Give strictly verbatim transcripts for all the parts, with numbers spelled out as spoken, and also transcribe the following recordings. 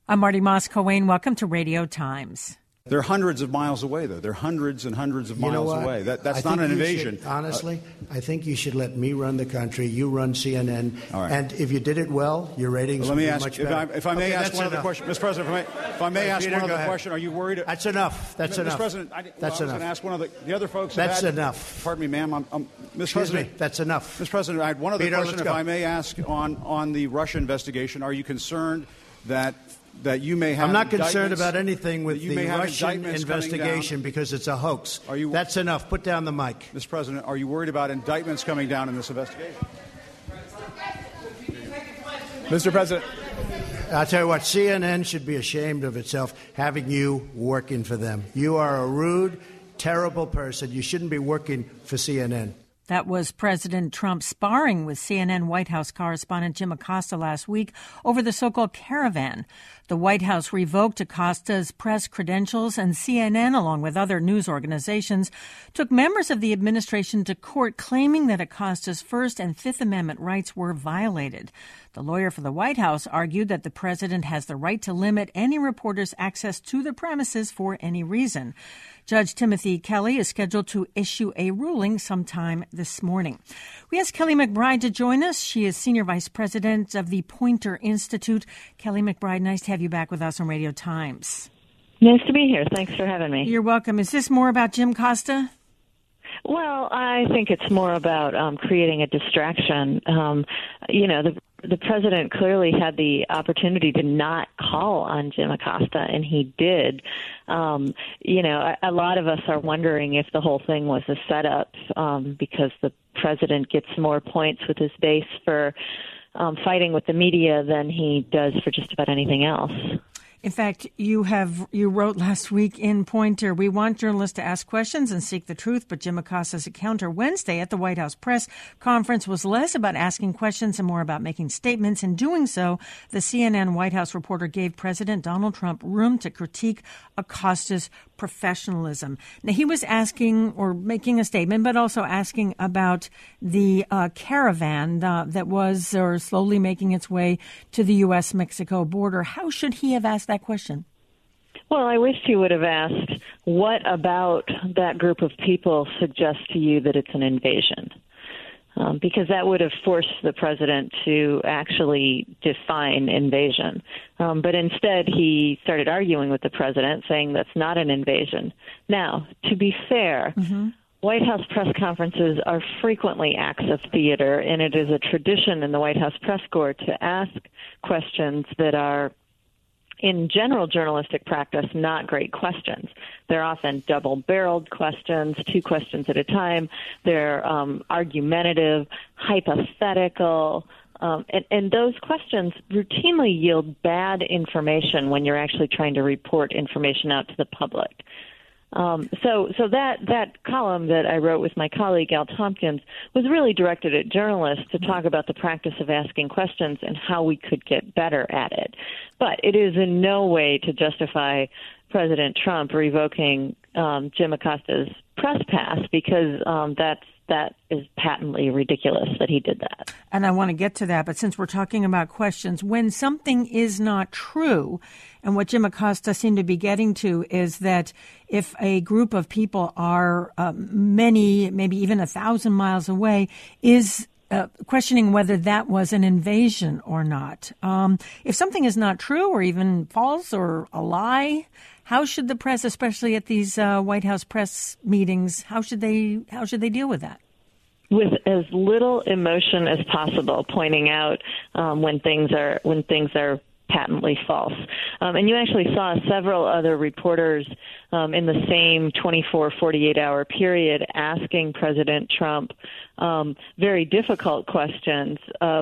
I'm Marty Moss-Coane. Welcome to Radio Times. They're hundreds of miles away, though. They're hundreds and hundreds of you miles away. That, that's not an invasion. Should, honestly, uh, I think you should let me run the country. You run C N N. All right. And if you did it well, your ratings well, would be be ask, much if better. I, if I may okay, ask one enough. other question, Mister President, if I may, if I may right, ask Peter, one other ahead. question, are you worried? That's enough. That's Mister enough. President, I, well, that's I was enough. going to ask one of the, the other folks. That's had, enough. Pardon me, ma'am. I'm, I'm, Mister Excuse President, me. That's enough. Mister President, I had one other Peter, question, if go. I may ask, on, on the Russia investigation. Are you concerned that that you may have I'm not concerned about anything with you the Russian investigation down, because it's a hoax. Are you, That's enough. Put down the mic. Mister President, are you worried about indictments coming down in this investigation? Mister President. I'll tell you what, C N N should be ashamed of itself having you working for them. You are a rude, terrible person. You shouldn't be working for C N N. That was President Trump sparring with C N N White House correspondent Jim Acosta last week over the so-called caravan. The White House revoked Acosta's press credentials, and C N N, along with other news organizations, took members of the administration to court claiming that Acosta's First and Fifth Amendment rights were violated. The lawyer for the White House argued that the president has the right to limit any reporter's access to the premises for any reason. Judge Timothy Kelly is scheduled to issue a ruling sometime this morning. We asked Kelly McBride to join us. She is Senior Vice President of the Poynter Institute. Kelly McBride, nice to have you back with us on Radio Times. Nice to be here. Thanks for having me. You're welcome. Is this more about Jim Costa? Well, I think it's more about um, creating a distraction. Um, you know, the the president clearly had the opportunity to not call on Jim Acosta, and he did. Um, you know, a, a lot of us are wondering if the whole thing was a setup um, because the president gets more points with his base for um, fighting with the media than he does for just about anything else. In fact, you have you wrote last week in Poynter, we want journalists to ask questions and seek the truth, but Jim Acosta's encounter Wednesday at the White House press conference was less about asking questions and more about making statements. In doing so, the C N N White House reporter gave President Donald Trump room to critique Acosta's professionalism. Now, he was asking or making a statement, but also asking about the uh, caravan uh, that was or slowly making its way to the U S Mexico border. How should he have asked that question? Well, I wished he would have asked, what about that group of people suggests to you that it's an invasion? Um, because that would have forced the president to actually define invasion. Um, but instead, he started arguing with the president, saying that's not an invasion. Now, to be fair, mm-hmm. White House press conferences are frequently acts of theater, and it is a tradition in the White House press corps to ask questions that are, in general journalistic practice, not great questions. They're often double-barreled questions, two questions at a time. They're um, argumentative, hypothetical, um, and, and those questions routinely yield bad information when you're actually trying to report information out to the public. Um, so, so that, that column that I wrote with my colleague Al Tompkins was really directed at journalists to talk about the practice of asking questions and how we could get better at it. But it is in no way to justify President Trump revoking um, Jim Acosta's press pass, because um, that's that is patently ridiculous that he did that. And I want to get to that, but since we're talking about questions, when something is not true, and what Jim Acosta seemed to be getting to is that if a group of people are uh, many, maybe even a thousand miles away, is uh, questioning whether that was an invasion or not. Um, if something is not true or even false or a lie, how should the press, especially at these uh, White House press meetings, how should they how should they deal with that? With as little emotion as possible, pointing out um, when things are when things are patently false. Um, and you actually saw several other reporters um, in the same twenty-four, forty-eight hour period asking President Trump um, very difficult questions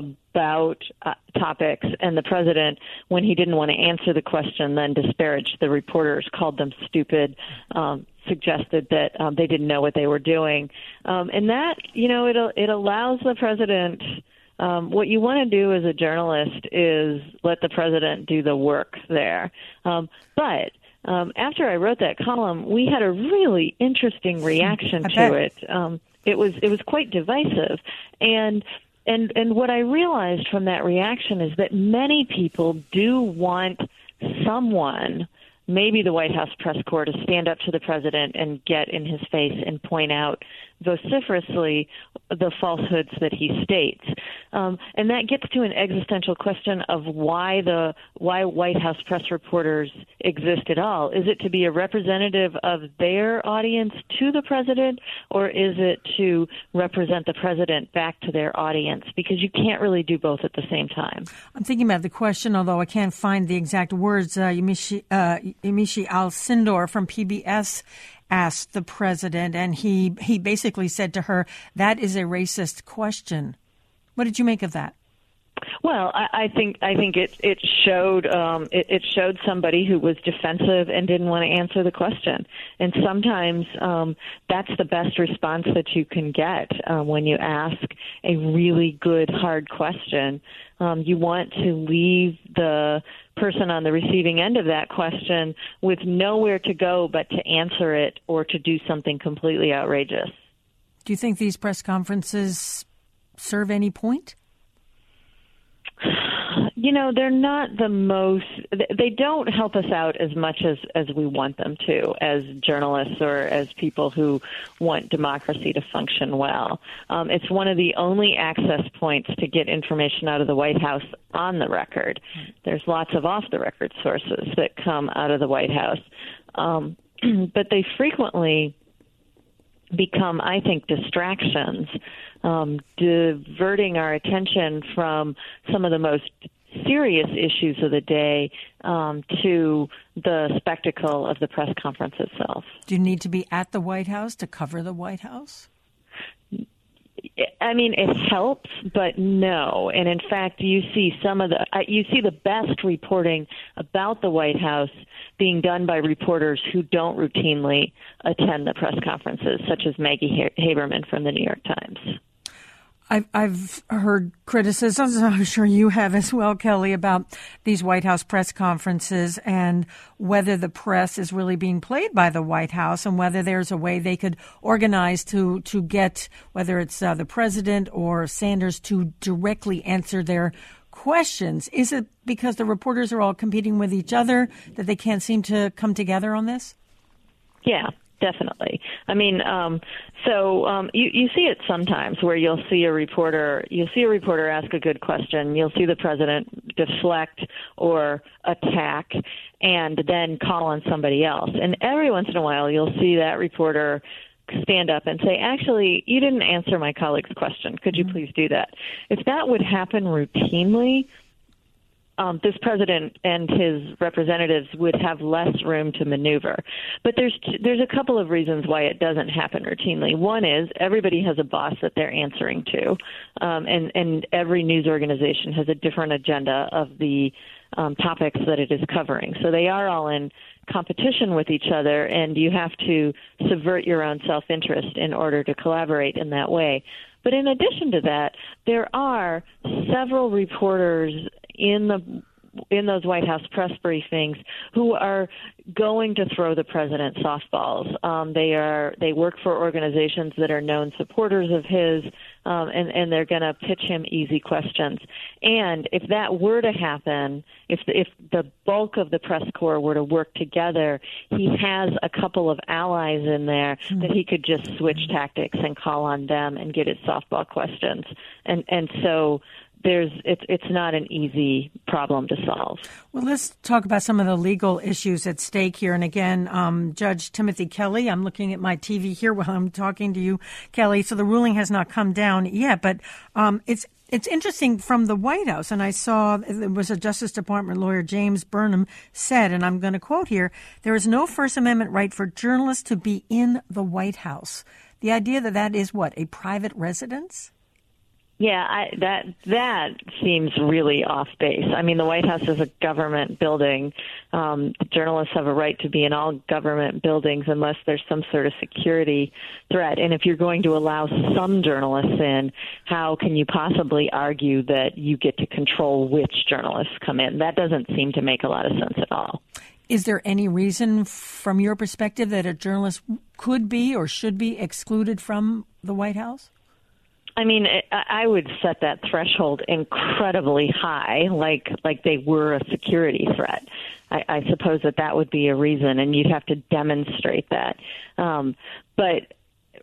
about uh, topics. And the president, when he didn't want to answer the question, then disparaged the reporters, called them stupid, um, suggested that um, they didn't know what they were doing. Um, and that, you know, it, it allows the president. Um, what you want to do as a journalist is let the president do the work there. Um, but um, after I wrote that column, we had a really interesting reaction to it. Um, it was it was quite divisive, and and and what I realized from that reaction is that many people do want someone, maybe the White House press corps, to stand up to the president and get in his face and point out vociferously the falsehoods that he states. Um, and that gets to an existential question of why the why White House press reporters exist at all. Is it to be a representative of their audience to the president, or is it to represent the president back to their audience? Because you can't really do both at the same time. I'm thinking about the question, although I can't find the exact words. Uh, Yamiche, uh, Yamiche Alcindor from P B S asked the president, and he, he basically said to her, that is a racist question. What did you make of that? Well, I, I think I think it it showed um, it, it showed somebody who was defensive and didn't want to answer the question. And sometimes um, that's the best response that you can get uh, when you ask a really good, hard question. Um, you want to leave the person on the receiving end of that question with nowhere to go but to answer it or to do something completely outrageous. Do you think these press conferences serve any point? You know, they're not the most, they don't help us out as much as, as we want them to, as journalists or as people who want democracy to function well. Um, it's one of the only access points to get information out of the White House on the record. There's lots of off-the-record sources that come out of the White House. Um, but they frequently become, I think, distractions, um, diverting our attention from some of the most serious issues of the day um, to the spectacle of the press conference itself. Do you need to be at the White House to cover the White House? I mean, it helps, but no. And in fact, you see some of the uh, you see the best reporting about the White House being done by reporters who don't routinely attend the press conferences, such as Maggie Haberman from the New York Times. I've, I've heard criticisms, I'm sure you have as well, Kelly, about these White House press conferences and whether the press is really being played by the White House and whether there's a way they could organize to, to get, whether it's uh, the president or Sanders, to directly answer their questions. Is it because the reporters are all competing with each other that they can't seem to come together on this? Yeah. Definitely. I mean, um, so um, you, you see it sometimes where you'll see a reporter, you'll see a reporter ask a good question, you'll see the president deflect or attack and then call on somebody else. And every once in a while, you'll see that reporter stand up and say, actually, you didn't answer my colleague's question. Could you please do that? If that would happen routinely, Um, this president and his representatives would have less room to maneuver. But there's there's a couple of reasons why it doesn't happen routinely. One is everybody has a boss that they're answering to, um, and, and every news organization has a different agenda of the um, topics that it is covering. So they are all in competition with each other, and you have to subvert your own self-interest in order to collaborate in that way. But in addition to that, there are several reporters in the in those White House press briefings who are going to throw the president softballs. Um, they are they work for organizations that are known supporters of his, um, and, and they're going to pitch him easy questions. And if that were to happen, if the, if the bulk of the press corps were to work together, he has a couple of allies in there that he could just switch tactics and call on them and get his softball questions. And and so There's it's it's not an easy problem to solve. Well, let's talk about some of the legal issues at stake here. And again, um, Judge Timothy Kelly, I'm looking at my T V here while I'm talking to you, Kelly. So the ruling has not come down yet, but um, it's it's interesting from the White House. And I saw there was a Justice Department lawyer, James Burnham, said, and I'm going to quote here, "There is no First Amendment right for journalists to be in the White House." The idea that that is what, a private residence? Yeah, I, that that seems really off base. I mean, the White House is a government building. Um, journalists have a right to be in all government buildings unless there's some sort of security threat. And if you're going to allow some journalists in, how can you possibly argue that you get to control which journalists come in? That doesn't seem to make a lot of sense at all. Is there any reason from your perspective that a journalist could be or should be excluded from the White House? I mean, I would set that threshold incredibly high, like like they were a security threat. I, I suppose that that would be a reason, and you'd have to demonstrate that. Um, but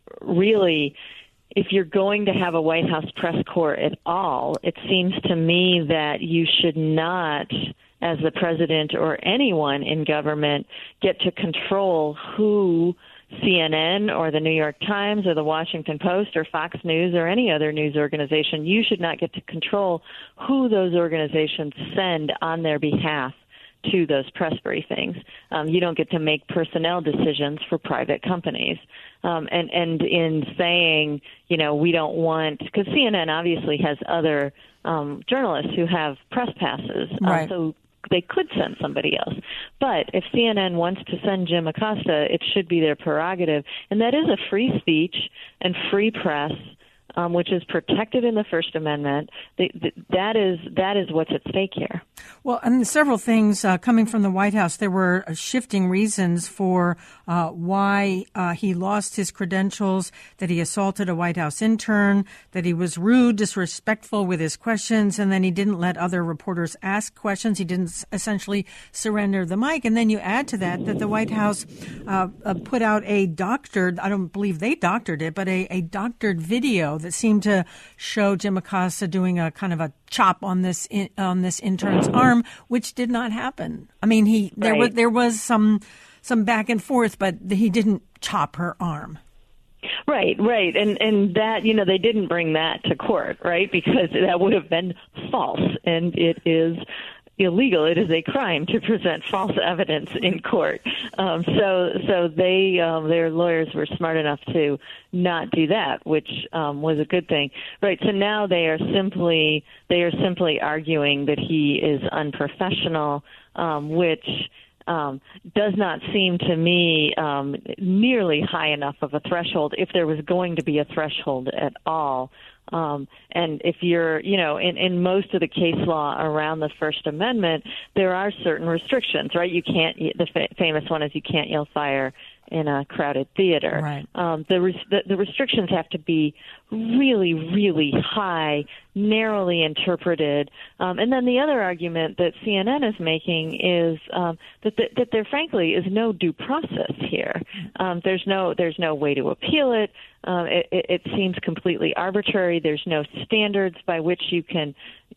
really, if you're going to have a White House press corps at all, it seems to me that you should not, as the president or anyone in government, get to control who C N N or the New York Times or the Washington Post or Fox News or any other news organization. You should not get to control who those organizations send on their behalf to those press briefings. Um, you don't get to make personnel decisions for private companies. Um, and, and in saying, you know, we don't want, because C N N obviously has other um, journalists who have press passes. Right. Uh, so they could send somebody else. But if C N N wants to send Jim Acosta, it should be their prerogative. And that is a free speech and free press, um, which is protected in the First Amendment. The, the, that is that is what's at stake here. Well, and several things uh, coming from the White House. There were shifting reasons for uh, why uh, he lost his credentials, that he assaulted a White House intern, that he was rude, disrespectful with his questions, and then he didn't let other reporters ask questions. He didn't essentially surrender the mic. And then you add to that that the White House uh, uh, put out a doctored, I don't believe they doctored it, but a, a doctored video that seemed to show Jim Acosta doing a kind of a chop on this in, on this intern's arm, which did not happen. I mean, he there right. was there was some some back and forth, but he didn't chop her arm. Right, right, and and that, you know, they didn't bring that to court, right, because that would have been false, and it is illegal. It is a crime to present false evidence in court. Um, so, so they, um, their lawyers were smart enough to not do that, which um, was a good thing. Right. So now they are simply they are simply arguing that he is unprofessional, um, which um, does not seem to me um, nearly high enough of a threshold, if there was going to be a threshold at all. Um, and if you're, you know, in, in most of the case law around the First Amendment, there are certain restrictions, right? You can't, the fa- famous one is you can't yell fire in a crowded theater. Right. Um, the, res- the the restrictions have to be really, really high, narrowly interpreted. Um, and then the other argument that C N N is making is um, that the, that there, frankly, is no due process here. Um, there's no there's no way to appeal it. Um, it, it. It seems completely arbitrary. There's no standards by which you can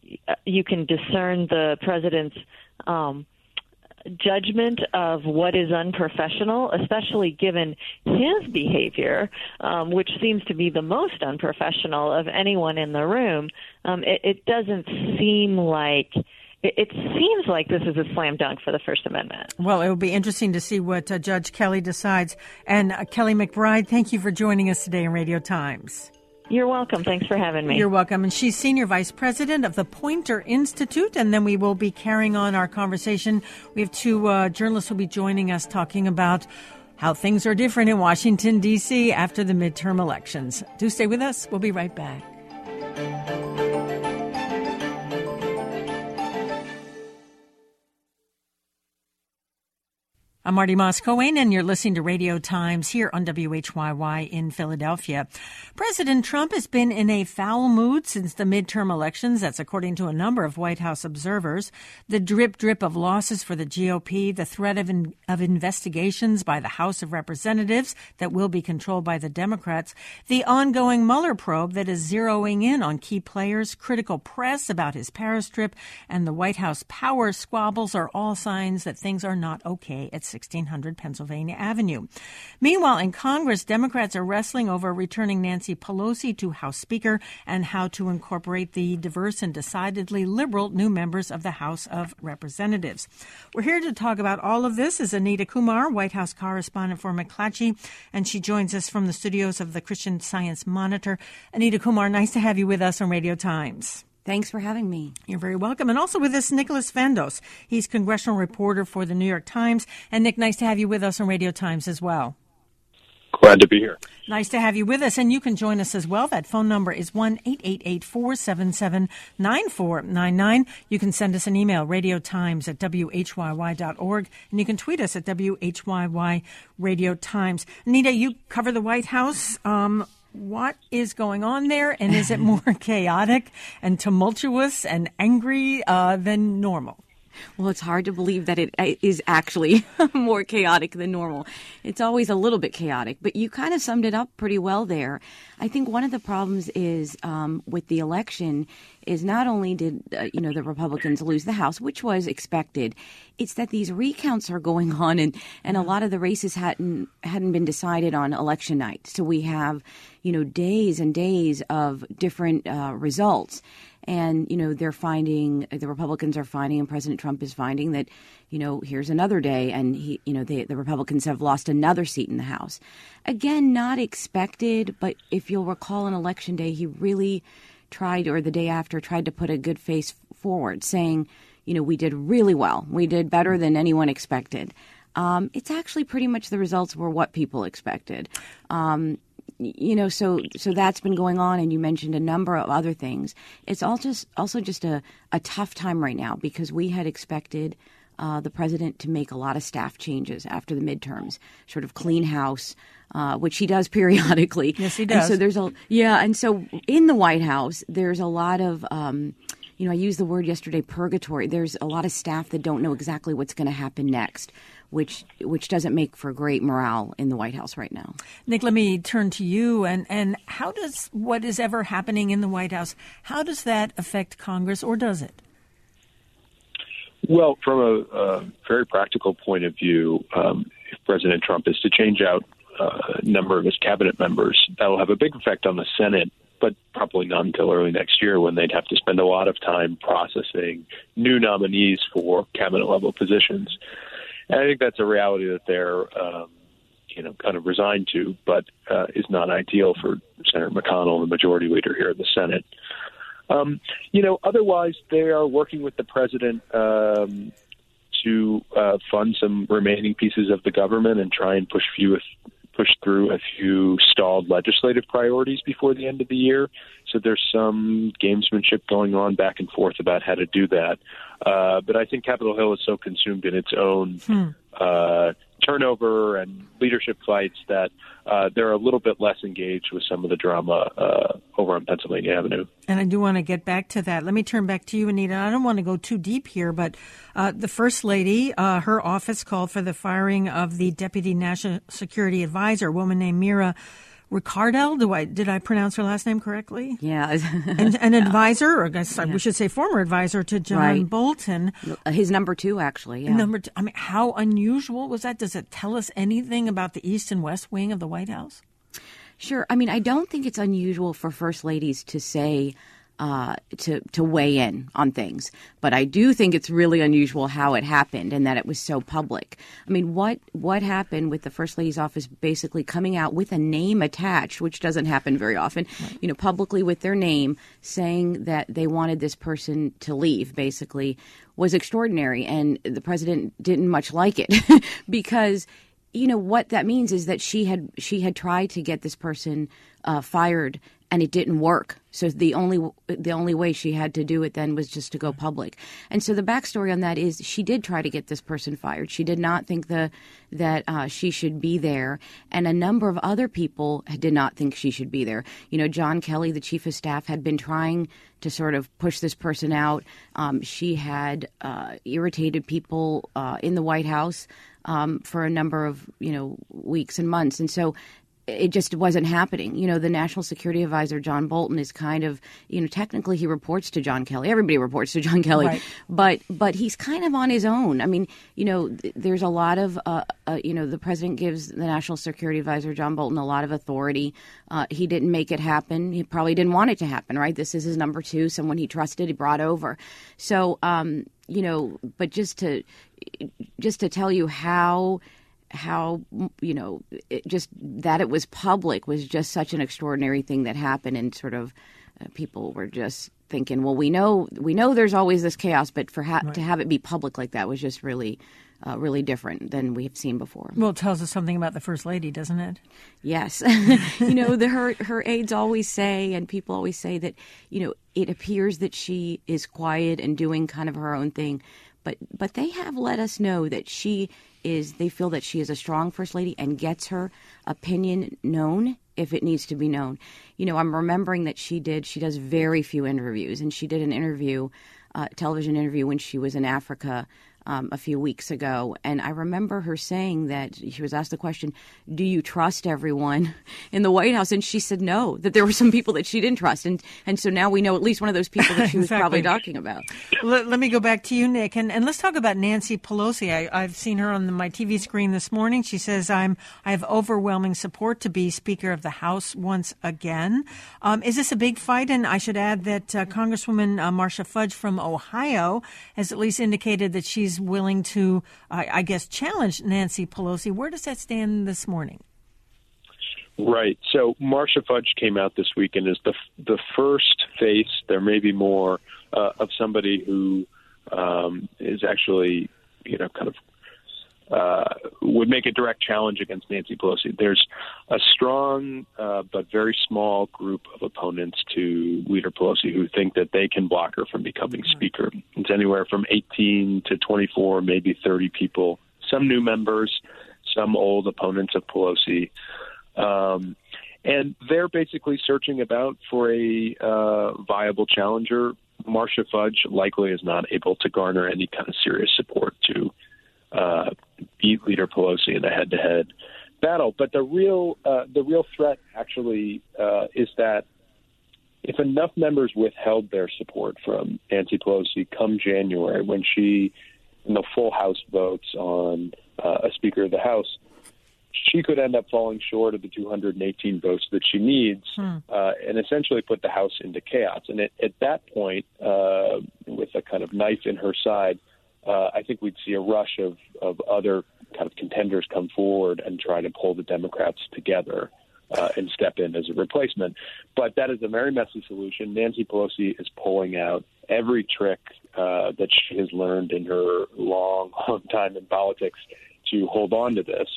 you can discern the president's Um, judgment of what is unprofessional, especially given his behavior, um, which seems to be the most unprofessional of anyone in the room. Um, it, it doesn't seem like it, it seems like this is a slam dunk for the First Amendment. Well, it will be interesting to see what uh, Judge Kelly decides. And uh, Kelly McBride, thank you for joining us today on Radio Times. You're welcome. Thanks for having me. You're welcome. And she's Senior Vice President of the Poynter Institute. And then we will be carrying on our conversation. We have two uh, journalists who will be joining us talking about how things are different in Washington, D C after the midterm elections. Do stay with us. We'll be right back. I'm Marty Moss-Cohen, and you're listening to Radio Times here on W H Y Y in Philadelphia. President Trump has been in a foul mood since the midterm elections. That's according to a number of White House observers. The drip-drip of losses for the G O P, the threat of, in, of investigations by the House of Representatives that will be controlled by the Democrats, the ongoing Mueller probe that is zeroing in on key players, critical press about his Paris trip, and the White House power squabbles are all signs that things are not okay at sixteen hundred Pennsylvania Avenue. Meanwhile, in Congress, Democrats are wrestling over returning Nancy Pelosi to House Speaker and how to incorporate the diverse and decidedly liberal new members of the House of Representatives. We're here to talk about all of this is Anita Kumar, White House correspondent for McClatchy, and she joins us from the studios of the Christian Science Monitor. Anita Kumar, nice to have you with us on Radio Times. Thanks for having me. You're very welcome. And also with us, Nicholas Vandos. He's congressional reporter for the New York Times. And Nick, nice to have you with us on Radio Times as well. Glad to be here. Nice to have you with us. And you can join us as well. That phone number is one eight eight eight, four seven seven, nine four nine nine. You can send us an email, radiotimes at W H Y Y dot org. And you can tweet us at W H Y Y Radio Times. Anita, you cover the White House. Um, What is going on there, and is it more chaotic and tumultuous and angry uh, than normal? Well, it's hard to believe that it is actually more chaotic than normal. It's always a little bit chaotic, but you kind of summed it up pretty well there. I think one of the problems is um, with the election is not only did uh, you know the Republicans lose the House, which was expected, it's that these recounts are going on, and, and a lot of the races hadn't hadn't been decided on election night. So we have you know days and days of different uh, results. And, you know, they're finding, the Republicans are finding, and President Trump is finding that, you know, here's another day, and, he, you know, they, the Republicans have lost another seat in the House. Again, not expected, but if you'll recall on Election Day, he really tried, or the day after, tried to put a good face forward, saying, you know, we did really well. We did better than anyone expected. Um, it's actually pretty much the results were what people expected. Um You know, so so that's been going on, and you mentioned a number of other things. It's all just also just a, a tough time right now because we had expected uh, the president to make a lot of staff changes after the midterms, sort of clean house, uh, which he does periodically. Yes, he does. And so there's a yeah, and so in the White House, there's a lot of. Um, You know, I used the word yesterday, purgatory. There's a lot of staff that don't know exactly what's going to happen next, which which doesn't make for great morale in the White House right now. Nick, let me turn to you. And, and how does what is ever happening in the White House, how does that affect Congress, or does it? Well, from a, a very practical point of view, um, if President Trump is to change out uh, a number of his cabinet members, that will have a big effect on the Senate, but probably not until early next year when they'd have to spend a lot of time processing new nominees for cabinet-level positions. And I think that's a reality that they're, um, you know, kind of resigned to, but uh, is not ideal for Senator McConnell, the majority leader here in the Senate. Um, you know, otherwise, they are working with the president um, to uh, fund some remaining pieces of the government and try and push few push through a few stalled legislative priorities before the end of the year. So there's some gamesmanship going on back and forth about how to do that. Uh, but I think Capitol Hill is so consumed in its own hmm. uh, turnover and leadership fights that uh, they're a little bit less engaged with some of the drama uh, over on Pennsylvania Avenue. And I do want to get back to that. Let me turn back to you, Anita. I don't want to go too deep here, but uh, the First Lady, uh, her office called for the firing of the Deputy National Security Advisor, a woman named Mira Ricardel. Do I did I pronounce her last name correctly? Yeah. an, an advisor, or I guess yeah. we should say former advisor to John right. Bolton. His number two, actually. Yeah. Number two. I mean, how unusual was that? Does it tell us anything about the East and West Wing of the White House? Sure. I mean, I don't think it's unusual for first ladies to say uh, to to weigh in on things, but I do think it's really unusual how it happened and that it was so public. I mean, what what happened with the First Lady's office basically coming out with a name attached, which doesn't happen very often, right. you know, publicly with their name, saying that they wanted this person to leave, basically, was extraordinary, and the president didn't much like it because. You know, what that means is that she had she had tried to get this person uh, fired, and it didn't work. So the only the only way she had to do it then was just to go public. And so the backstory on that is she did try to get this person fired. She did not think the that uh, she should be there, and a number of other people did not think she should be there. You know, John Kelly, the chief of staff, had been trying to sort of push this person out. Um, she had uh, irritated people uh, in the White House. Um, for a number of, you know, weeks and months. And so it just wasn't happening. You know, the National Security Advisor, John Bolton, is kind of, you know, technically he reports to John Kelly. Everybody reports to John Kelly. Right. But but he's kind of on his own. I mean, you know, th- there's a lot of, uh, uh, you know, the president gives the National Security Advisor, John Bolton, a lot of authority. Uh, he didn't make it happen. He probably didn't want it to happen, right? This is his number two, someone he trusted, he brought over. So, um, you know, but just to just to tell you how how, you know, it just that it was public was just such an extraordinary thing that happened. And sort of uh, people were just thinking, well, we know we know there's always this chaos, but for ha- right. to have it be public like that was just really, uh, really different than we've seen before. Well, it tells us something about the First Lady, doesn't it? Yes. you know, the, her, her aides always say, and people always say that, you know, it appears that she is quiet and doing kind of her own thing. But but they have let us know that she is, they feel that she is a strong First Lady and gets her opinion known if it needs to be known. You know, I'm remembering that she did, she does very few interviews, and she did an interview uh, television interview when she was in Africa Um, a few weeks ago, and I remember her saying that she was asked the question, do you trust everyone in the White House? And she said no, that there were some people that she didn't trust. And, and so now we know at least one of those people that she was exactly. probably talking about. Let, let me go back to you, Nick, and, and let's talk about Nancy Pelosi. I, I've seen her on the, my T V screen this morning. She says, I'm, I have overwhelming support to be Speaker of the House once again. Um, is this a big fight? And I should add that uh, Congresswoman uh, Marcia Fudge from Ohio has at least indicated that she's willing to, uh, I guess, challenge Nancy Pelosi. Where does that stand this morning? Right. So Marcia Fudge came out this week and is the the first face, there may be more, uh, of somebody who um, is actually, you know, kind of uh, would make a direct challenge against Nancy Pelosi. There's a strong uh, but very small group of opponents to Leader Pelosi who think that they can block her from becoming mm-hmm. Speaker. It's anywhere from eighteen to twenty-four, maybe thirty people, some new members, some old opponents of Pelosi. Um, and they're basically searching about for a uh, viable challenger. Marcia Fudge likely is not able to garner any kind of serious support to uh, beat Leader Pelosi in a head-to-head battle. But the real uh, the real threat actually uh, is that if enough members withheld their support from Nancy Pelosi come January, when she, in the full House votes on uh, a Speaker of the House, she could end up falling short of the two hundred eighteen votes that she needs hmm. uh, and essentially put the House into chaos. And at, at that point, uh, with a kind of knife in her side, uh, I think we'd see a rush of, of other kind of contenders come forward and try to pull the Democrats together uh, and step in as a replacement. But that is a very messy solution. Nancy Pelosi is pulling out every trick uh, that she has learned in her long, long time in politics to hold on to this.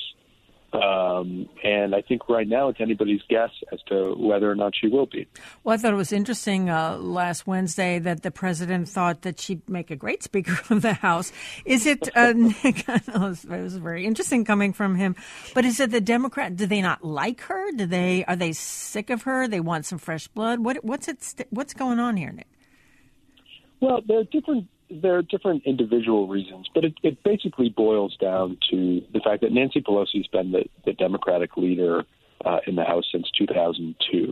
Um, and I think right now it's anybody's guess as to whether or not she will be. Well, I thought it was interesting uh, last Wednesday that the president thought that she'd make a great Speaker of the House. Is it, uh, Nick, it was very interesting coming from him, but is it the Democrat, do they not like her? Do they, are they sick of her? They want some fresh blood? What, what's it, what's going on here, Nick? Well, there are different There are different individual reasons, but it, it basically boils down to the fact that Nancy Pelosi's been the, the Democratic leader uh, in the House since two thousand two.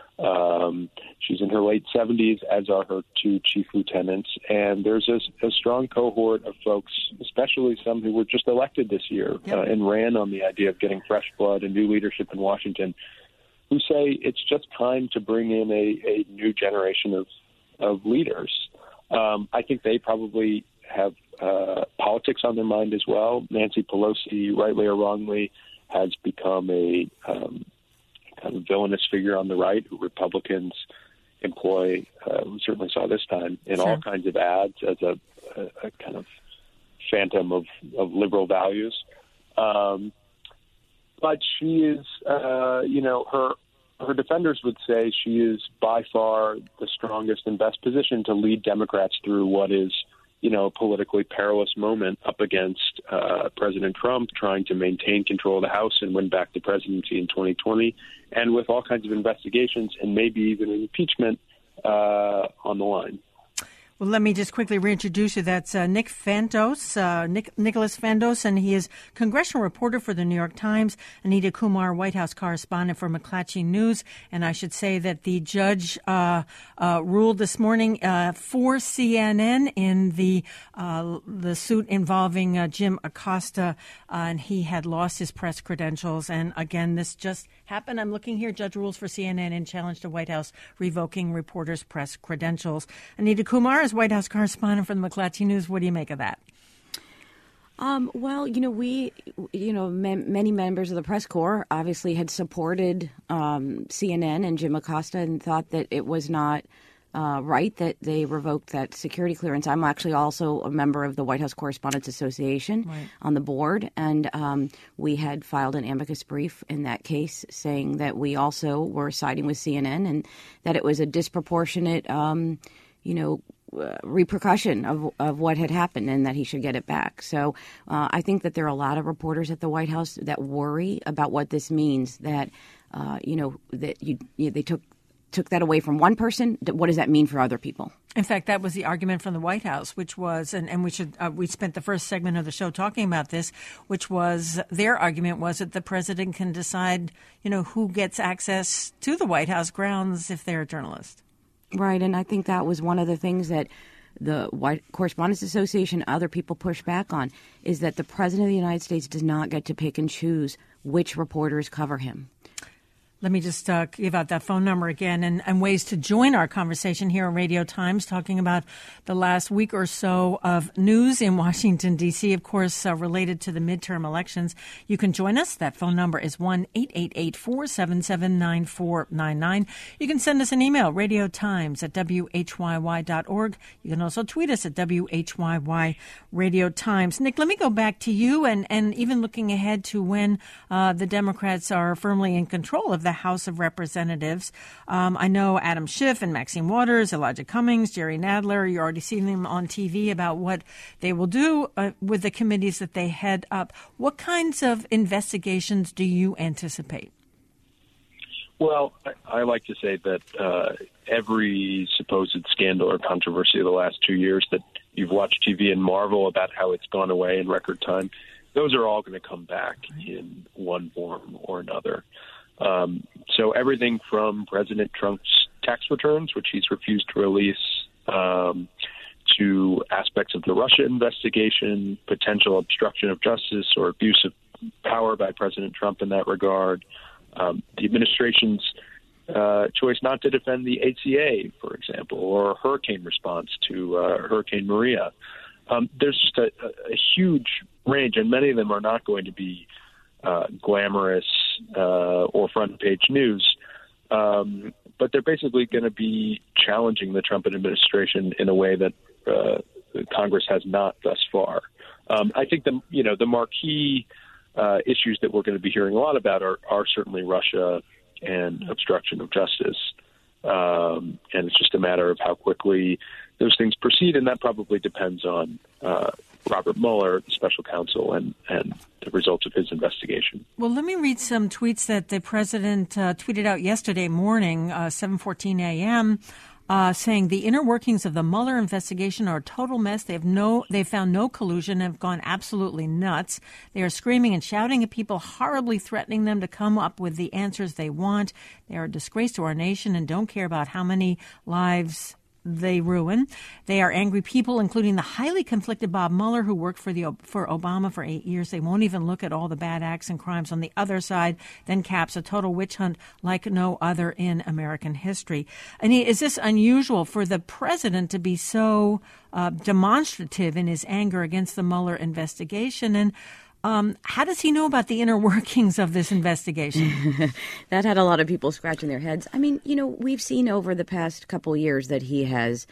Um, she's in her late seventies, as are her two chief lieutenants, and there's a, a strong cohort of folks, especially some who were just elected this year yep. uh, and ran on the idea of getting fresh blood and new leadership in Washington, who say it's just time to bring in a, a new generation of, of leaders. Um, I think they probably have uh, politics on their mind as well. Nancy Pelosi, rightly or wrongly, has become a um, kind of villainous figure on the right who Republicans employ. Uh, we certainly saw this time in sure. all kinds of ads as a, a, a kind of phantom of, of liberal values. Um, but she is, uh, you know, her. Her defenders would say she is by far the strongest and best position to lead Democrats through what is, you know, a politically perilous moment up against uh, President Trump trying to maintain control of the House and win back the presidency in twenty twenty, and with all kinds of investigations and maybe even impeachment uh, on the line. Well, let me just quickly reintroduce you. That's uh, Nick Fandos, uh, Nick, Nicholas Fandos, and he is congressional reporter for the New York Times. Anita Kumar, White House correspondent for McClatchy News. And I should say that the judge uh, uh, ruled this morning uh, for C N N in the uh, the suit involving uh, Jim Acosta, uh, and he had lost his press credentials. And again, this just happened. I'm looking here. Judge rules for C N N in challenge to White House revoking reporters' press credentials. Anita Kumar is White House correspondent for the McClatchy News. What do you make of that? Um, well, you know, we, you know, m- many members of the press corps obviously had supported um, C N N and Jim Acosta and thought that it was not uh, right that they revoked that security clearance. I'm actually also a member of the White House Correspondents Association right. on the board, and um, we had filed an amicus brief in that case saying that we also were siding with C N N and that it was a disproportionate, um, you know, Uh, repercussion of of what had happened and that he should get it back. So uh, I think that there are a lot of reporters at the White House that worry about what this means, that, uh, you know, that you, you, they took took that away from one person, what does that mean for other people? In fact, that was the argument from the White House, which was, and, and we should uh, we spent the first segment of the show talking about this, which was their argument was that the president can decide, you know, who gets access to the White House grounds if they're a journalist. Right, and I think that was one of the things that the White Correspondents Association and other people push back on, is that the president of the United States does not get to pick and choose which reporters cover him. Let me just uh, give out that phone number again and, and ways to join our conversation here on Radio Times, talking about the last week or so of news in Washington, D C, of course, uh, related to the midterm elections. You can join us. That phone number is one eight eight eight, four seven seven, nine four nine nine. You can send us an email, radiotimes at W H Y Y dot org. You can also tweet us at W H Y Y Radio Times. Nick, let me go back to you and, and even looking ahead to when uh, the Democrats are firmly in control of the House of Representatives. Um, I know Adam Schiff and Maxine Waters, Elijah Cummings, Jerry Nadler, you're already seeing them on T V about what they will do uh, with the committees that they head up. What kinds of investigations do you anticipate? Well, I, I like to say that uh, every supposed scandal or controversy of the last two years that you've watched T V and marvel about how it's gone away in record time, those are all going to come back in one form or another. Um, so everything from President Trump's tax returns, which he's refused to release, um, to aspects of the Russia investigation, potential obstruction of justice or abuse of power by President Trump in that regard, um, the administration's uh, choice not to defend the A C A, for example, or hurricane response to uh, Hurricane Maria. Um, there's just a, a huge range, and many of them are not going to be uh, glamorous uh, or front-page news, um, but they're basically going to be challenging the Trump administration in a way that uh, Congress has not thus far. Um, I think the you know the marquee uh, issues that we're going to be hearing a lot about are, are certainly Russia and obstruction of justice, um, and it's just a matter of how quickly those things proceed, and that probably depends on uh, Robert Mueller, the special counsel, and, and the results of his investigation. Well, let me read some tweets that the president uh, tweeted out yesterday morning, uh, seven fourteen a.m., uh, saying the inner workings of the Mueller investigation are a total mess. They have no, they found no collusion and have gone absolutely nuts. They are screaming and shouting at people, horribly threatening them to come up with the answers they want. They are a disgrace to our nation and don't care about how many lives they ruin. They are angry people, including the highly conflicted Bob Mueller, who worked for the for Obama for eight years. They won't even look at all the bad acts and crimes on the other side. Then caps a total witch hunt like no other in American history. And is this unusual for the president to be so uh, demonstrative in his anger against the Mueller investigation? And Um, how does he know about the inner workings of this investigation? That had a lot of people scratching their heads. I mean, you know, we've seen over the past couple years that he has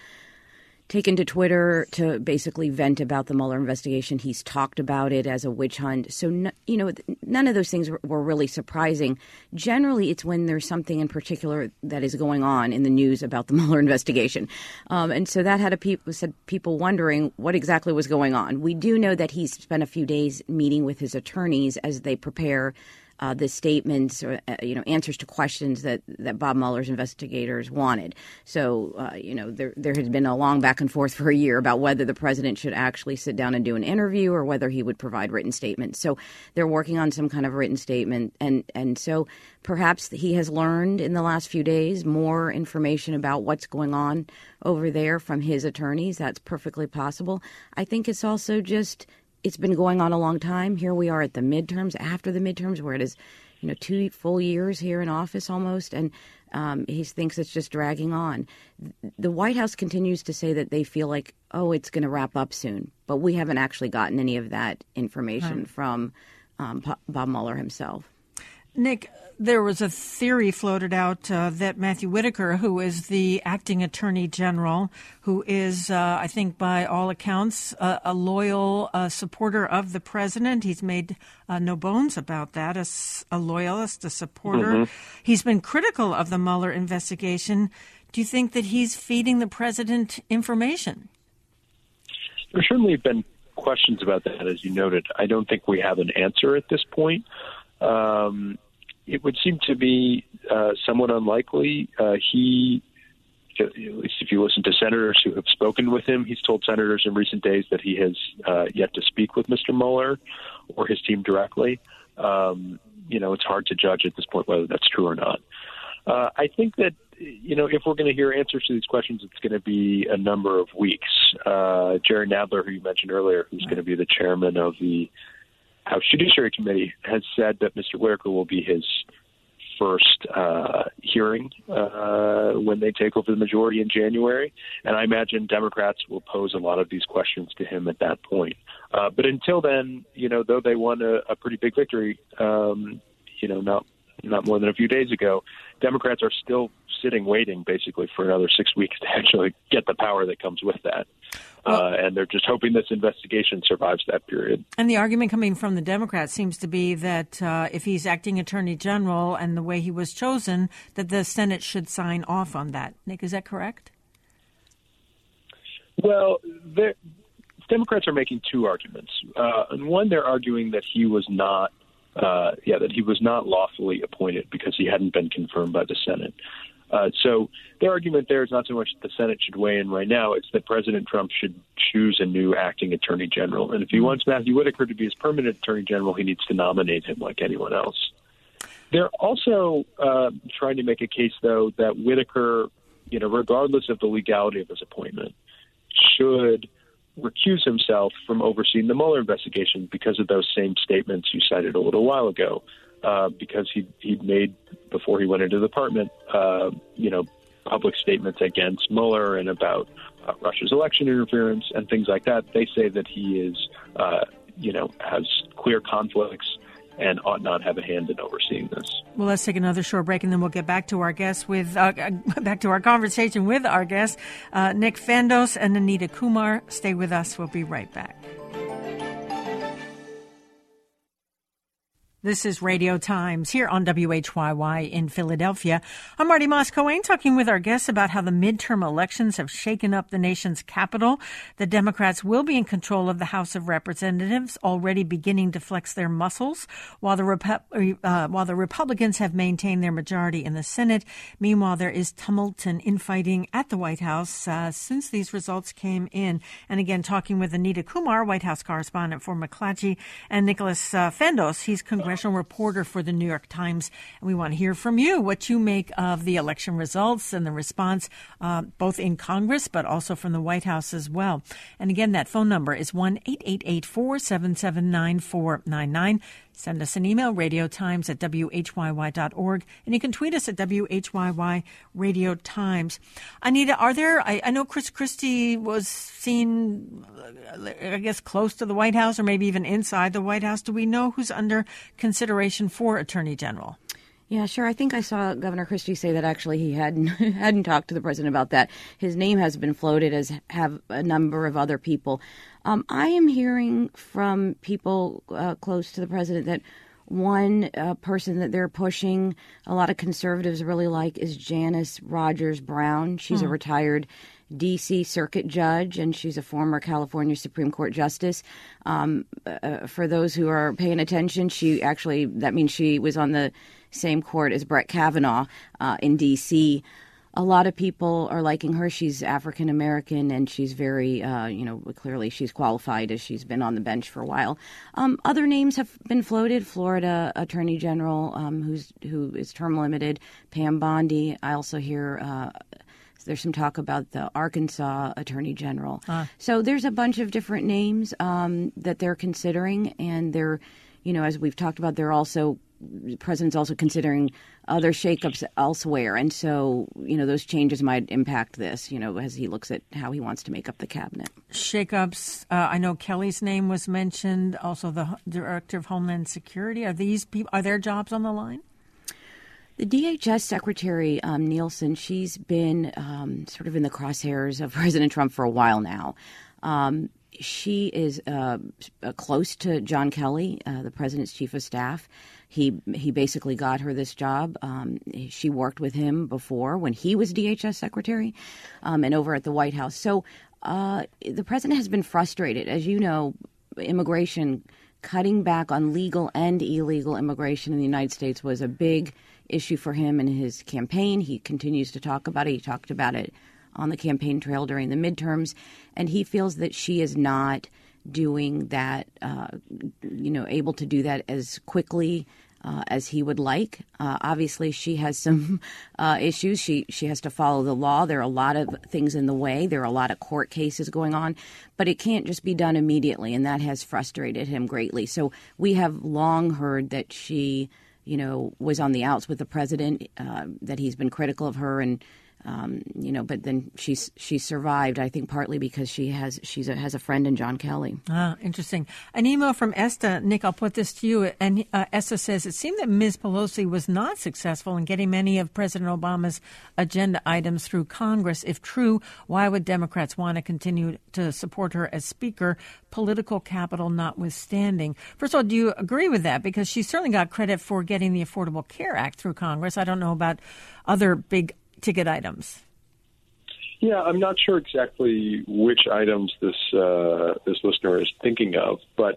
taken to Twitter to basically vent about the Mueller investigation. He's talked about it as a witch hunt. So, you know, none of those things were really surprising. Generally, it's when there's something in particular that is going on in the news about the Mueller investigation. Um, and so that had a pe- said people wondering what exactly was going on. We do know that he's spent a few days meeting with his attorneys as they prepare Uh, the statements or, uh, you know, answers to questions that, that Bob Mueller's investigators wanted. So, uh, you know, there there has been a long back and forth for a year about whether the president should actually sit down and do an interview or whether he would provide written statements. So they're working on some kind of written statement. And, and so perhaps he has learned in the last few days more information about what's going on over there from his attorneys. That's perfectly possible. I think it's also just it's been going on a long time. Here we are at the midterms, after the midterms, where it is, you know, two full years here in office almost, and um, he thinks it's just dragging on. The White House continues to say that they feel like, oh, it's going to wrap up soon, but we haven't actually gotten any of that information right. from um, Bob Mueller himself. Nick, there was a theory floated out uh, that Matthew Whitaker, who is the acting attorney general, who is, uh, I think, by all accounts, uh, a loyal uh, supporter of the president. He's made uh, no bones about that, a, a loyalist, a supporter. Mm-hmm. He's been critical of the Mueller investigation. Do you think that he's feeding the president information? There certainly have been questions about that, as you noted. I don't think we have an answer at this point. Um, it would seem to be uh, somewhat unlikely. Uh, he, at least if you listen to senators who have spoken with him, he's told senators in recent days that he has uh, yet to speak with Mister Mueller or his team directly. Um, you know, it's hard to judge at this point whether that's true or not. Uh, I think that, you know, if we're going to hear answers to these questions, it's going to be a number of weeks. Uh, Jerry Nadler, who you mentioned earlier, who's going to be the chairman of the House Judiciary Committee, has said that Mister Whitaker will be his first uh, hearing uh, when they take over the majority in January. And I imagine Democrats will pose a lot of these questions to him at that point. Uh, but until then, you know, though they won a, a pretty big victory, um, you know, not not more than a few days ago, Democrats are still sitting waiting basically for another six weeks to actually get the power that comes with that. Well, uh, and they're just hoping this investigation survives that period. And the argument coming from the Democrats seems to be that uh, if he's acting attorney general and the way he was chosen, that the Senate should sign off on that. Nick, is that correct? Well, Democrats are making two arguments. Uh, and one, they're arguing that he was not Uh, yeah, that he was not lawfully appointed because he hadn't been confirmed by the Senate. Uh, so their argument there is not so much that the Senate should weigh in right now, it's that President Trump should choose a new acting attorney general. And if he wants Matthew Whitaker to be his permanent attorney general, he needs to nominate him like anyone else. They're also uh, trying to make a case, though, that Whitaker, you know, regardless of the legality of his appointment, should recuse himself from overseeing the Mueller investigation because of those same statements you cited a little while ago, uh, because he he'd made, before he went into the department, uh, you know, public statements against Mueller and about uh, Russia's election interference and things like that. They say that he is, uh, you know, has clear conflicts and ought not have a hand in overseeing this. Well, let's take another short break, and then we'll get back to our guests with uh, back to our conversation with our guests, uh, Nick Fandos and Anita Kumar. Stay with us. We'll be right back. This is Radio Times here on W H Y Y in Philadelphia. I'm Marty Moss-Coane talking with our guests about how the midterm elections have shaken up the nation's capital. The Democrats will be in control of the House of Representatives, already beginning to flex their muscles, while the Repu- uh, while the Republicans have maintained their majority in the Senate. Meanwhile, there is tumult and infighting at the White House uh, since these results came in. And again, talking with Anita Kumar, White House correspondent for McClatchy, and Nicholas uh, Fandos. He's congressional reporter for the New York Times, and we want to hear from you what you make of the election results and the response, uh, both in Congress but also from the White House as well. And again, that phone number is one eight eight eight, four seven seven, nine four nine nine. Send us an email, radiotimes at W H Y Y dot org, and you can tweet us at W H Y Y Radio Times. Anita, are there, I, I know Chris Christie was seen, I guess, close to the White House or maybe even inside the White House. Do we know who's under consideration for Attorney General? Yeah, sure. I think I saw Governor Christie say that actually he hadn't hadn't talked to the president about that. His name has been floated, as have a number of other people. Um, I am hearing from people uh, close to the president that one uh, person that they're pushing, a lot of conservatives really like, is Janice Rogers Brown. She's hmm. a retired D C Circuit judge, and she's a former California Supreme Court justice. Um, uh, for those who are paying attention, she actually, that means she was on the same court as Brett Kavanaugh uh, in D C A lot of people are liking her. She's African American, and she's very, uh, you know, clearly she's qualified as she's been on the bench for a while. Um, other names have been floated. Florida Attorney General, um, who's who is term limited, Pam Bondi. I also hear uh, there's some talk about the Arkansas Attorney General. Huh. So there's a bunch of different names um, that they're considering, and they're, you know, as we've talked about, they're also. The president's also considering other shakeups elsewhere. And so, you know, those changes might impact this, you know, as he looks at how he wants to make up the cabinet. Shakeups. Uh, I know Kelly's name was mentioned, also the Director of Homeland Security. Are these people, are their jobs on the line? The D H S Secretary, um, Nielsen, she's been um, sort of in the crosshairs of President Trump for a while now. Um, she is uh, close to John Kelly, uh, the president's chief of staff. He he basically got her this job. Um, she worked with him before when he was D H S secretary um, and over at the White House. So uh, the president has been frustrated. As you know, immigration cutting back on legal and illegal immigration in the United States was a big issue for him in his campaign. He continues to talk about it. He talked about it on the campaign trail during the midterms, and he feels that she is not doing that, uh, you know, able to do that as quickly Uh, as he would like. Uh, obviously, she has some uh, issues. She she has to follow the law. There are a lot of things in the way. There are a lot of court cases going on, but it can't just be done immediately, and that has frustrated him greatly. So we have long heard that she, you know, was on the outs with the president, uh, that he's been critical of her, and Um, you know, but then she's she survived, I think, partly because she has she's a, has a friend in John Kelly. Ah, interesting. An email from Esta. Nick, I'll put this to you. And uh, Esta says, it seemed that Miz Pelosi was not successful in getting many of President Obama's agenda items through Congress. If true, why would Democrats want to continue to support her as Speaker, political capital notwithstanding? First of all, do you agree with that? Because she certainly got credit for getting the Affordable Care Act through Congress. I don't know about other big ticket items. Yeah, I'm not sure exactly which items this uh, this listener is thinking of, but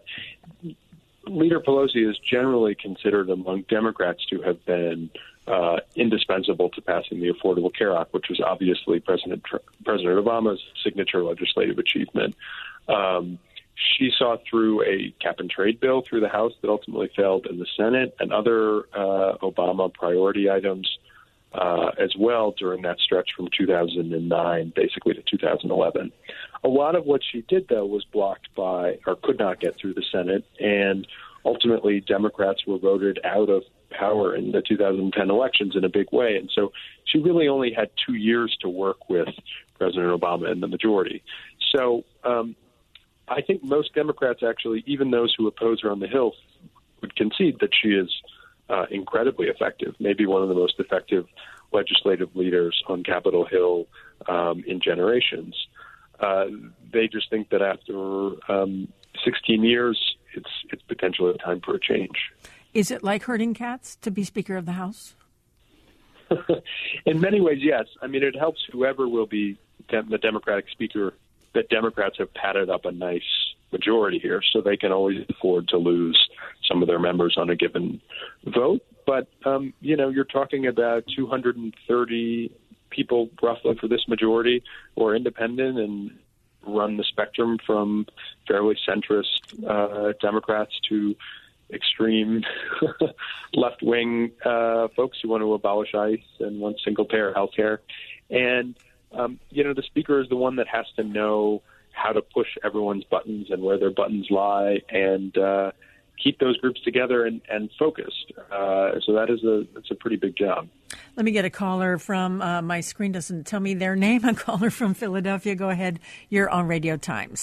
Leader Pelosi is generally considered among Democrats to have been uh, indispensable to passing the Affordable Care Act, which was obviously President President Obama's signature legislative achievement. Um, she saw through a cap and trade bill through the House that ultimately failed in the Senate, and other uh, Obama priority items Uh, as well during that stretch from two thousand nine basically to two thousand eleven. A lot of what she did, though, was blocked by or could not get through the Senate, and ultimately Democrats were voted out of power in the two thousand ten elections in a big way. And so she really only had two years to work with President Obama and the majority. So um, I think most Democrats actually, even those who oppose her on the Hill, would concede that she is Uh, incredibly effective, maybe one of the most effective legislative leaders on Capitol Hill um, in generations. Uh, they just think that after um, sixteen years, it's it's potentially time for a change. Is it like herding cats to be Speaker of the House? In many ways, yes. I mean, it helps whoever will be dem- the Democratic Speaker that Democrats have padded up a nice majority here, so they can always afford to lose some of their members on a given vote. But, um, you know, you're talking about two hundred thirty people roughly for this majority who are independent and run the spectrum from fairly centrist uh, Democrats to extreme left-wing uh, folks who want to abolish ICE and want single-payer health care. And, um, you know, the Speaker is the one that has to know how to push everyone's buttons and where their buttons lie, and uh, keep those groups together and, and focused. Uh, so that is a it's a pretty big job. Let me get a caller from, uh, my screen doesn't tell me their name, a caller from Philadelphia. Go ahead. You're on Radio Times.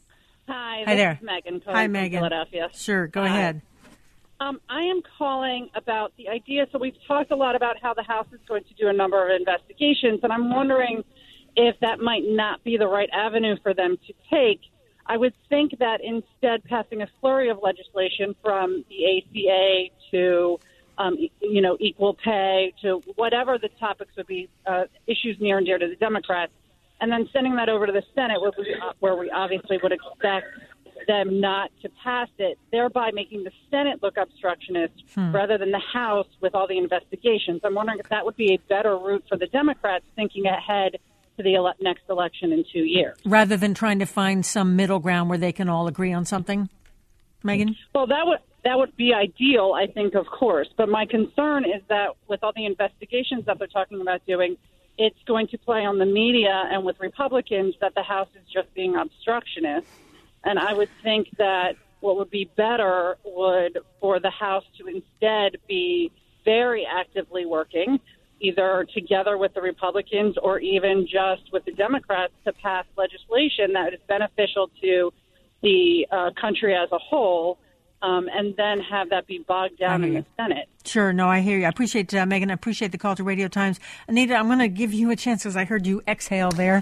Hi, Hi this there. is Megan calling Hi, from Megan. Philadelphia. Sure, go Hi. ahead. Um, I am calling about the idea. So we've talked a lot about how the House is going to do a number of investigations, and I'm wondering if that might not be the right avenue for them to take. I would think that instead passing a flurry of legislation from the A C A to, um, you know, equal pay to whatever the topics would be, uh, issues near and dear to the Democrats, and then sending that over to the Senate where we, where we obviously would expect them not to pass it, thereby making the Senate look obstructionist hmm. rather than the House with all the investigations. I'm wondering if that would be a better route for the Democrats thinking ahead to the ele- next election in two years. Rather than trying to find some middle ground where they can all agree on something? Megan? Well, that would that would be ideal, I think, of course. But my concern is that with all the investigations that they're talking about doing, it's going to play on the media and with Republicans that the House is just being obstructionist. And I would think that what would be better would for the House to instead be very actively working, either together with the Republicans or even just with the Democrats, to pass legislation that is beneficial to the uh, country as a whole, um, and then have that be bogged down in the Senate. Sure. No, I hear you. I appreciate, uh, Megan, I appreciate the call to Radio Times. Anita, I'm going to give you a chance because I heard you exhale there.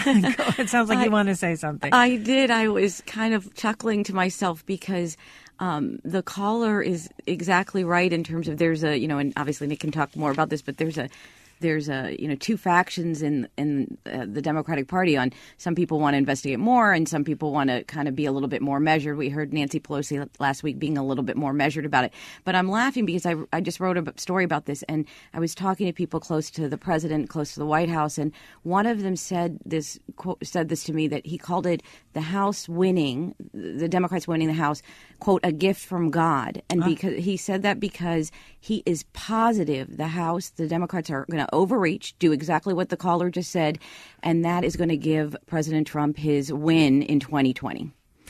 It sounds like I, you want to say something. I did. I was kind of chuckling to myself because Um, the caller is exactly right in terms of there's a, you know, and obviously Nick can talk more about this, but there's a there's a you know two factions in in uh, the Democratic Party. On some people want to investigate more, and some people want to kind of be a little bit more measured. We heard Nancy Pelosi last week being a little bit more measured about it. But I'm laughing because I I just wrote a story about this, and I was talking to people close to the president, close to the White House, and one of them said this quote, said this to me, that he called it the House winning, the Democrats winning the House, quote, a gift from God. And because he said that because he is positive the House, the Democrats are going to overreach, do exactly what the caller just said, and that is going to give President Trump his win in twenty twenty.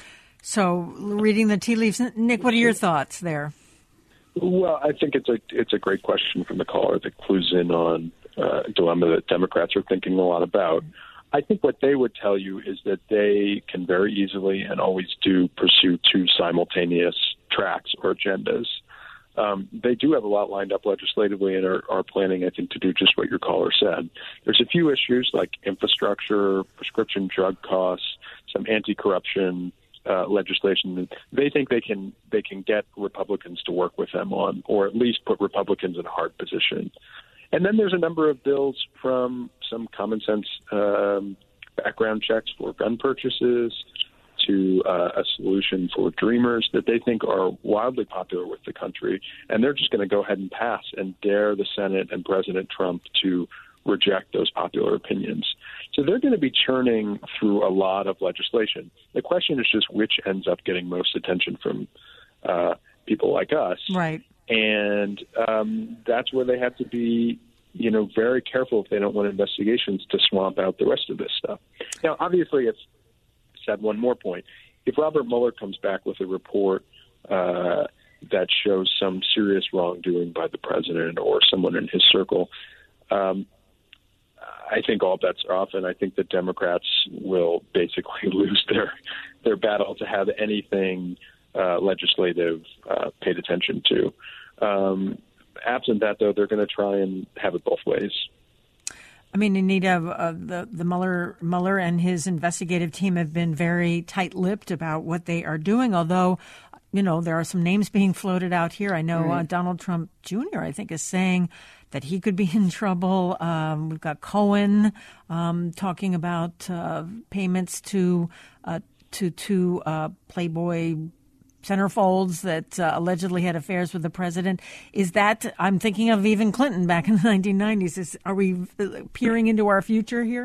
So, reading the tea leaves, Nick, what are your thoughts there? Well, I think it's a it's a great question from the caller that clues in on uh, a dilemma that Democrats are thinking a lot about. I think what they would tell you is that they can very easily and always do pursue two simultaneous tracks or agendas. Um, they do have a lot lined up legislatively and are, are planning, I think, to do just what your caller said. There's a few issues like infrastructure, prescription drug costs, some anti-corruption uh, legislation. They think they can they can get Republicans to work with them on, or at least put Republicans in a hard position. And then there's a number of bills from some common sense um, background checks for gun purchases to uh, a solution for Dreamers that they think are wildly popular with the country. And they're just going to go ahead and pass and dare the Senate and President Trump to reject those popular opinions. So they're going to be churning through a lot of legislation. The question is just which ends up getting most attention from uh, people like us. Right. And um, that's where they have to be, you know, very careful if they don't want investigations to swamp out the rest of this stuff. Now, obviously, it's said one more point. If Robert Mueller comes back with a report uh, that shows some serious wrongdoing by the president or someone in his circle, um, I think all bets are off, and I think the Democrats will basically lose their their battle to have anything uh, legislative uh, paid attention to. Um, absent that, though, they're going to try and have it both ways. I mean, Anita, uh, the the Mueller, Mueller and his investigative team have been very tight-lipped about what they are doing, although, you know, there are some names being floated out here. I know right. uh, Donald Trump Junior, I think, is saying that he could be in trouble. Um, we've got Cohen um, talking about uh, payments to uh, to to uh, Playboy centerfolds that uh, allegedly had affairs with the president. Is that, I'm thinking of even Clinton back in the nineteen nineties. Is, are we peering into our future here?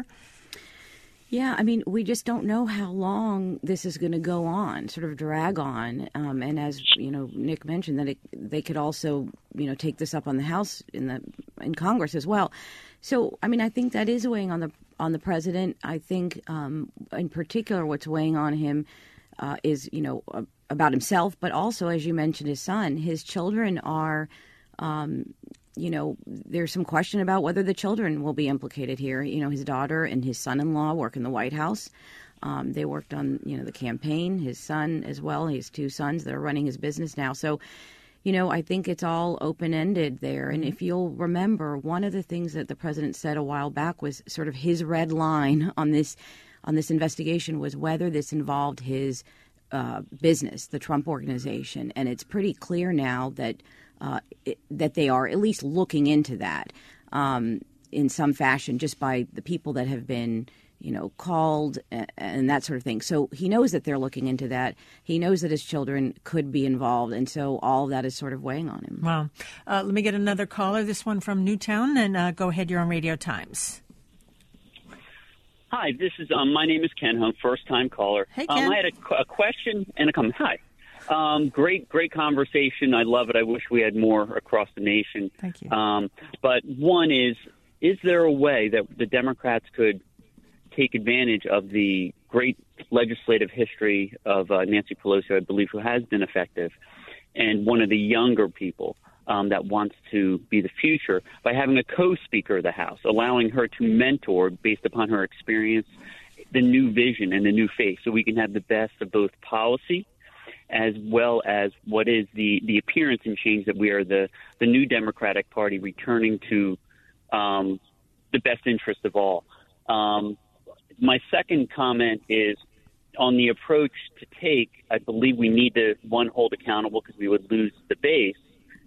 Yeah, I mean, we just don't know how long this is going to go on, sort of drag on. Um, and as, you know, Nick mentioned, that it, they could also, you know, take this up on the House in the in Congress as well. So, I mean, I think that is weighing on the on the president. I think um, in particular what's weighing on him uh, is, you know, uh, about himself, but also, as you mentioned, his son. His children are, um, you know, there's some question about whether the children will be implicated here. You know, his daughter and his son-in-law work in the White House. Um, they worked on, you know, the campaign. His son as well. He has two sons that are running his business now. So, you know, I think it's all open-ended there. And if you'll remember, one of the things that the president said a while back was sort of his red line on this on this investigation was whether this involved his uh, business, the Trump Organization. And it's pretty clear now that uh, it, that they are at least looking into that um, in some fashion, just by the people that have been, you know, called and, and that sort of thing. So he knows that they're looking into that. He knows that his children could be involved. And so all of that is sort of weighing on him. Wow. Uh, let me get another caller, this one from Newtown, and uh, go ahead. You're on Radio Times. Hi, this is, um, my name is Ken Hung, first-time caller. Hey, Ken. Um, I had a, a question and a comment. Hi. Um, great, great conversation. I love it. I wish we had more across the nation. Thank you. Um, but one is, is there a way that the Democrats could take advantage of the great legislative history of uh, Nancy Pelosi, I believe, who has been effective, and one of the younger people um, that wants to be the future, by having a co-speaker of the House, allowing her to mentor, based upon her experience, the new vision and the new face, so we can have the best of both policy as well as what is the, the appearance and change that we are the, the new Democratic Party returning to um, the best interest of all. Um, my second comment is on the approach to take. I believe we need to, one, hold accountable because we would lose the base.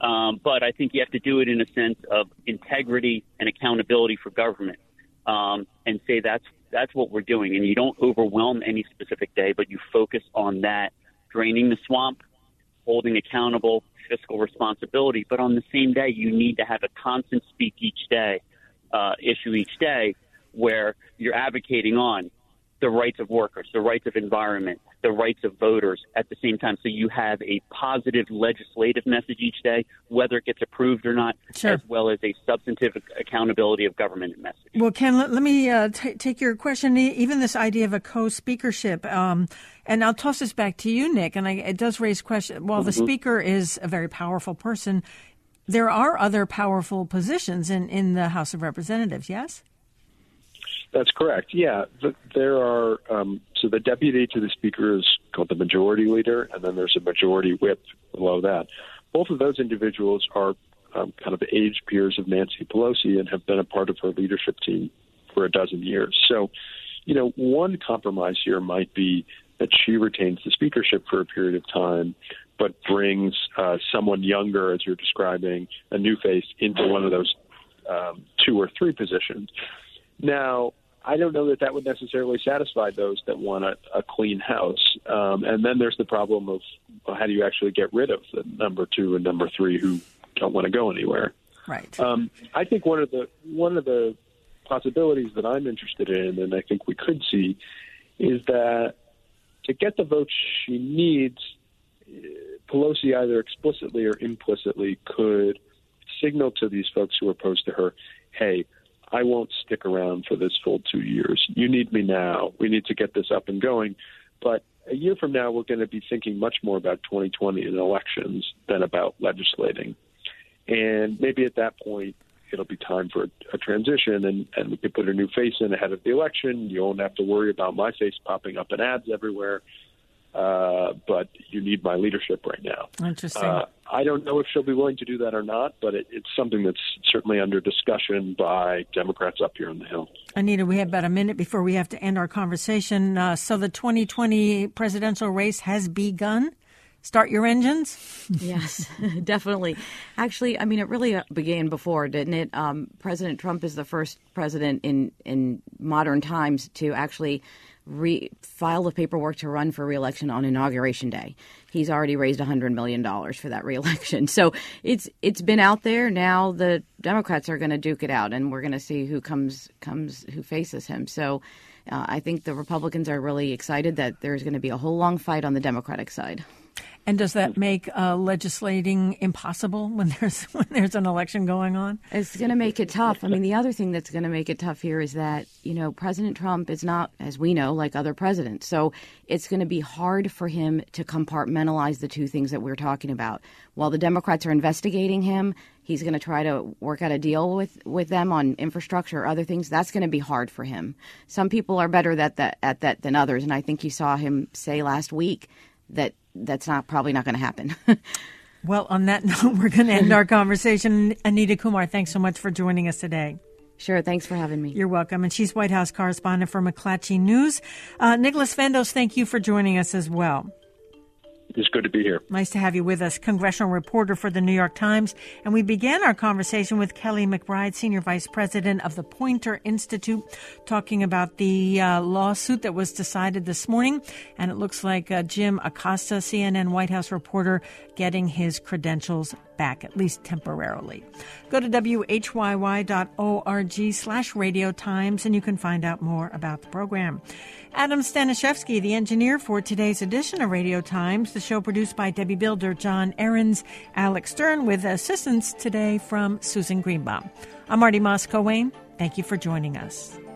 Um, but I think you have to do it in a sense of integrity and accountability for government, um, and say that's that's what we're doing. And you don't overwhelm any specific day, but you focus on that, draining the swamp, holding accountable, fiscal responsibility. But on the same day, you need to have a constant speak each day, uh, issue each day, where you're advocating on the rights of workers, the rights of environment, the rights of voters at the same time. So you have a positive legislative message each day, whether it gets approved or not, sure. as well as a substantive accountability of government message. Well, Ken, let, let me uh, t- take your question, even this idea of a co-speakership. Um, and I'll toss this back to you, Nick, and I, it does raise questions. While mm-hmm. the speaker is a very powerful person, there are other powerful positions in, in the House of Representatives, yes? That's correct. Yeah, the, there are. Um, so the deputy to the speaker is called the majority leader, and then there's a majority whip below that. Both of those individuals are um, kind of age peers of Nancy Pelosi and have been a part of her leadership team for a dozen years. So, you know, one compromise here might be that she retains the speakership for a period of time, but brings uh, someone younger, as you're describing, a new face, into one of those um, two or three positions. Now, I don't know that that would necessarily satisfy those that want a, a clean house. Um, and then there's the problem of well, how do you actually get rid of the number two and number three who don't want to go anywhere? Right. Um, I think one of the one of the possibilities that I'm interested in, and I think we could see, is that to get the votes she needs, Pelosi either explicitly or implicitly could signal to these folks who are opposed to her, hey, I won't stick around for this full two years. You need me now. We need to get this up and going. But a year from now, we're going to be thinking much more about twenty twenty and elections than about legislating. And maybe at that point, it'll be time for a, a transition, and, and we could put a new face in ahead of the election. You won't have to worry about my face popping up in ads everywhere. Uh, but you need my leadership right now. Interesting. Uh, I don't know if she'll be willing to do that or not, but it, it's something that's certainly under discussion by Democrats up here on the Hill. Anita, we have about a minute before we have to end our conversation. Uh, so the twenty twenty presidential race has begun. Start your engines? Yes, definitely. Actually, I mean, it really began before, didn't it? Um, President Trump is the first president in, in modern times to actually re- file the paperwork to run for re-election on Inauguration Day. He's already raised one hundred million dollars for that re-election. So it's it's been out there. Now the Democrats are going to duke it out, and we're going to see who comes comes who faces him. So uh, I think the Republicans are really excited that there's going to be a whole long fight on the Democratic side. And does that make uh, legislating impossible when there's when there's an election going on? It's going to make it tough. I mean, the other thing that's going to make it tough here is that, you know, President Trump is not, as we know, like other presidents. So it's going to be hard for him to compartmentalize the two things that we're talking about. While the Democrats are investigating him, he's going to try to work out a deal with, with them on infrastructure or other things. That's going to be hard for him. Some people are better at that, at that than others. And I think you saw him say last week that that's not probably not going to happen. Well, on that note, we're going to end our conversation. Anita Kumar, thanks so much for joining us today. Sure. Thanks for having me. You're welcome. And she's White House correspondent for McClatchy News. Uh, Nicholas Vandos, thank you for joining us as well. It's good to be here. Nice to have you with us, congressional reporter for the New York Times. And we began our conversation with Kelly McBride, Senior Vice President of the Poynter Institute, talking about the uh, lawsuit that was decided this morning. And it looks like uh, Jim Acosta, C N N White House reporter, getting his credentials back, at least temporarily. Go to W H Y Y dot org slash Radio Times, and you can find out more about the program. Adam Staniszewski, the engineer for today's edition of Radio Times, the show produced by Debbie Builder, John Ahrens, Alex Stern, with assistance today from Susan Greenbaum. I'm Marty Moss-Coane. Thank you for joining us.